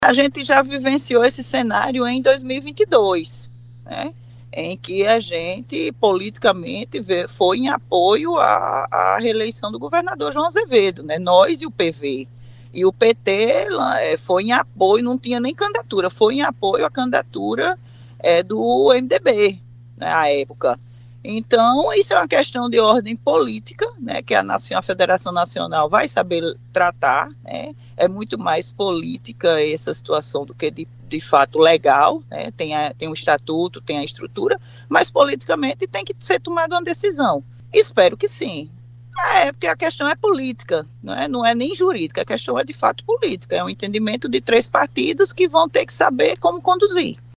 A gente já vivenciou esse cenário em 2022, né? Em que a gente, politicamente, foi em apoio à reeleição do governador João Azevedo, né? Nós e o PV. E o PT foi em apoio, não tinha nem candidatura, foi em apoio à candidatura do MDB, né, à época. Então, isso é uma questão de ordem política, né, que a Federação Nacional vai saber tratar, né? É muito mais política essa situação do que de fato legal, né? Tem um estatuto, tem a estrutura, mas politicamente tem que ser tomada uma decisão. Espero que sim. Porque a questão é política, não é nem jurídica, a questão é de fato política, é um entendimento de 3 partidos que vão ter que saber como conduzir.